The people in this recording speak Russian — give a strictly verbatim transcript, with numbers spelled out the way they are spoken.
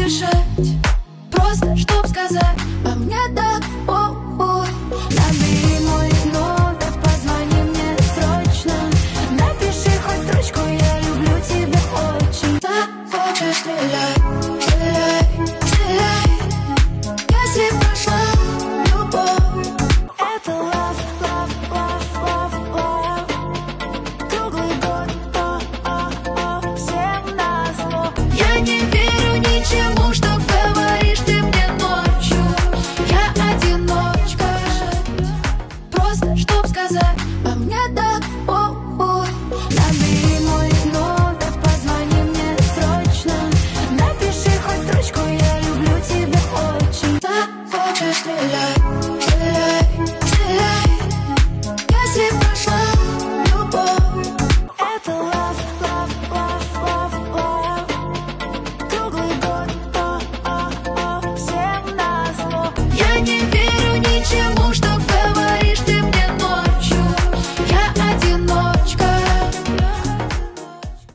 дышать, просто чтоб сказать, а мне так похуй. Набери мой номер, позвони мне срочно, напиши хоть строчку, я люблю тебя очень. Так хочешь, стреляй, стреляй.